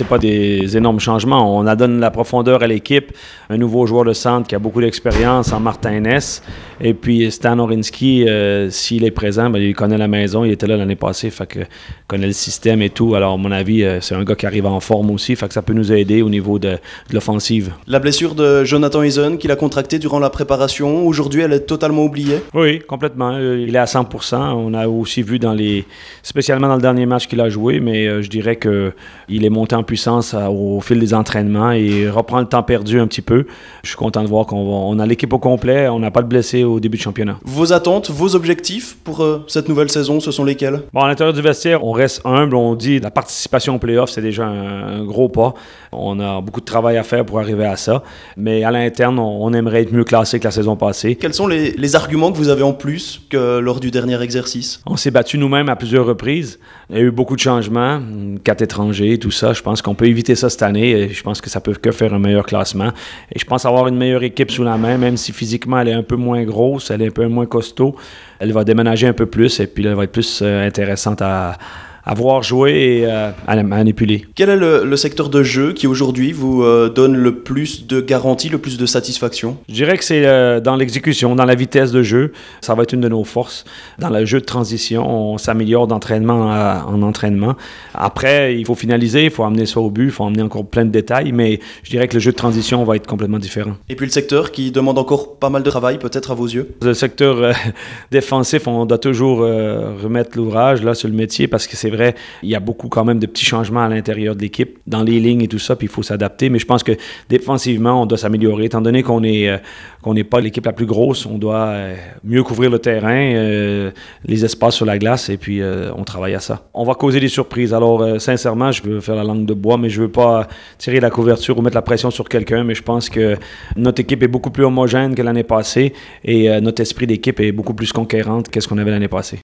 c'est pas des énormes changements. On donne la profondeur à l'équipe. Un nouveau joueur de centre qui a beaucoup d'expérience en Martin Ness. Et puis Stan Orinski, s'il est présent, il connaît la maison. Il était là l'année passée, fait que connaît le système et tout. Alors, à mon avis, c'est un gars qui arrive en forme aussi, fait que ça peut nous aider au niveau de l'offensive. La blessure de Jonathan Eason qu'il a contractée durant la préparation, aujourd'hui, elle est totalement oubliée? Oui, complètement. Il est à 100%. On a aussi vu spécialement dans le dernier match qu'il a joué, mais je dirais qu'il est monté en puissance au fil des entraînements et reprend le temps perdu un petit peu. Je suis content de voir qu'on a l'équipe au complet. On n'a pas de blessés au début du championnat. Vos attentes, vos objectifs pour cette nouvelle saison, ce sont lesquels? Bon, à l'intérieur du vestiaire, on reste humble. On dit la participation aux playoffs, c'est déjà un gros pas. On a beaucoup de travail à faire pour arriver à ça. Mais à l'interne, on aimerait être mieux classé que la saison passée. Quels sont les arguments que vous avez en plus que lors du dernier exercice? On s'est battu nous-mêmes à plusieurs reprises. Il y a eu beaucoup de changements, 4 étrangers, tout ça. Je pense qu'on peut éviter ça cette année. Et je pense que ça peut que faire un meilleur classement. Et je pense avoir une meilleure équipe sous la main, même si physiquement elle est un peu moins grosse, elle est un peu moins costaud. Elle va déménager un peu plus et puis elle va être plus intéressante à voir jouer et à manipuler. Quel est le secteur de jeu qui aujourd'hui vous donne le plus de garanties, le plus de satisfaction? Je dirais que c'est dans l'exécution, dans la vitesse de jeu. Ça va être une de nos forces. Dans le jeu de transition, on s'améliore d'entraînement en entraînement. Après, il faut finaliser, il faut amener ça au but, il faut amener encore plein de détails, mais je dirais que le jeu de transition va être complètement différent. Et puis le secteur qui demande encore pas mal de travail, peut-être à vos yeux? Le secteur défensif, on doit toujours remettre l'ouvrage là, sur le métier parce que c'est vrai, il y a beaucoup quand même de petits changements à l'intérieur de l'équipe, dans les lignes et tout ça, puis il faut s'adapter. Mais je pense que défensivement, on doit s'améliorer. Étant donné qu'on n'est pas l'équipe la plus grosse, on doit mieux couvrir le terrain, les espaces sur la glace, et puis on travaille à ça. On va causer des surprises. Alors, sincèrement, je veux faire la langue de bois, mais je veux pas tirer la couverture ou mettre la pression sur quelqu'un, mais je pense que notre équipe est beaucoup plus homogène que l'année passée et notre esprit d'équipe est beaucoup plus conquérante que ce qu'on avait l'année passée.